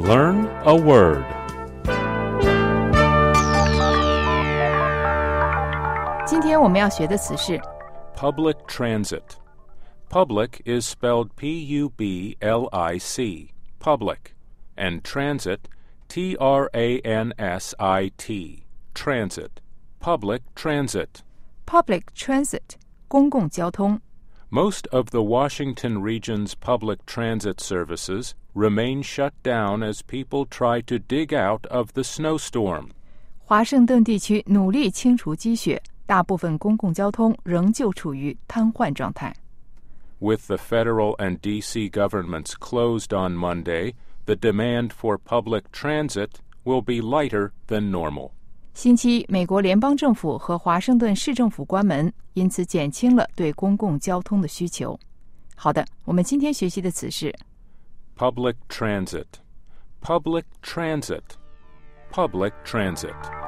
Learn a word. 今天我们要学的词是 Public transit. Public is spelled P-U-B-L-I-C, public, and transit, T-R-A-N-S-I-T, transit, public transit. public transit 公共交通。 Most of the Washington region's public transit services remain shut down as people try to dig out of the snowstorm. 华盛顿地区努力清除积雪，大部分公共交通仍旧处于瘫痪状态。 With the federal and D.C. governments closed on Monday, the demand for public transit will be lighter than normal. 星期一，美国联邦政府和华盛顿市政府关门，因此减轻了对公共交通的需求。好的，我们今天学习的词是 Public transit. Public transit. Public transit.